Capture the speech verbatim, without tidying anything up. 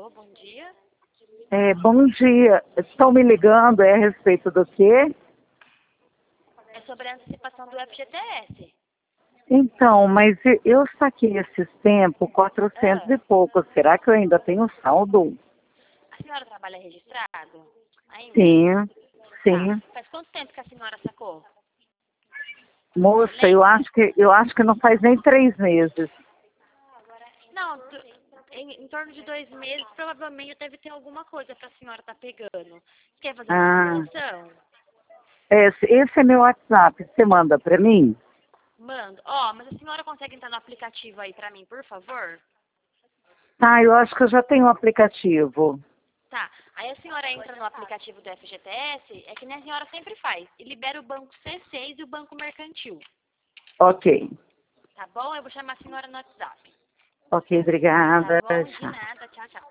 Alô, bom dia. É, bom dia. Estão me ligando, é a respeito do quê? É sobre a antecipação do F G T S. Então, mas e- eu saquei esses tempos quatrocentos Ah, e pouco. Será que eu ainda tenho saldo? a senhora trabalha registrado? Ainda? Sim, Tá. sim. Faz quanto tempo que a senhora sacou? Você Moça, eu lembra? acho que eu acho que não faz nem três meses. Não, tu- em, em torno de dois meses, provavelmente deve ter alguma coisa que a senhora tá pegando. Quer fazer uma Ah, simulação? esse, esse é meu WhatsApp. Você manda para mim? Mando. Ó, mas a senhora consegue entrar no aplicativo aí pra mim, por favor? Tá, eu acho que eu já tenho um aplicativo. Tá. Aí a senhora entra no aplicativo do F G T S, é que nem a senhora sempre faz, e libera o banco C seis e o banco mercantil. Ok. Tá bom? Eu vou chamar a senhora no WhatsApp. Ok, Tá obrigada. bom? De Tchau. nada. Tchau, tchau.